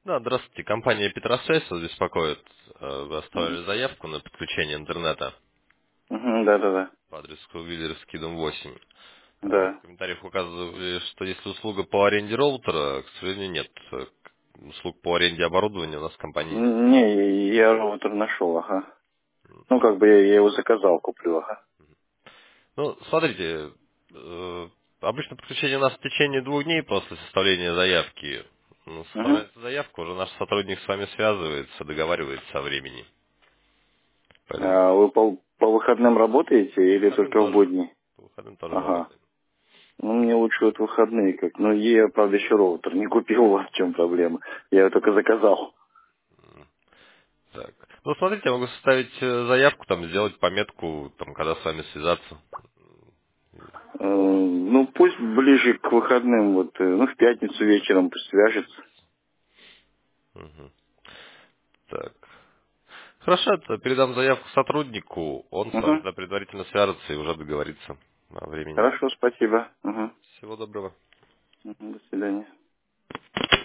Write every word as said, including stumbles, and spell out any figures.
Да, здравствуйте. Компания Петросвязь вас беспокоит. Э, Вы Мгм. оставили заявку на подключение интернета Мгм, Да-да-да. по адресу Кругвиллерский, дом восемь. Э, В Да. комментариях указывали, что если услуга по аренде роутера, к сожалению, нет. Э, к- Услуг по аренде оборудования у нас в компании нет. Н- Не, я роутер нашел, ага. Ну, как бы я, я его заказал, куплю, ага. Ну, смотрите, э, обычно подключение у нас в течение двух дней после составления заявки. Ну, Мгм. составляется заявка, уже наш сотрудник с вами связывается, договаривается о времени. Поэтому А вы по, по выходным работаете по или выходным только в тоже. будни? По выходным тоже Ага. работаем. Ну, мне лучше вот выходные как. Ну, я, правда, еще роутер не купил, у вас в чем проблема. Я его только заказал. Так. Ну, смотрите, я могу составить э, заявку, там, сделать пометку, там, когда с вами связаться. Э, Ну, пусть ближе к выходным, вот, э, ну, в пятницу вечером пусть свяжется. Мгм. Так. Хорошо, то передам заявку сотруднику, он с вами Угу. тогда предварительно свяжется и уже договорится о времени. Хорошо, спасибо. Угу. Всего доброго. До свидания.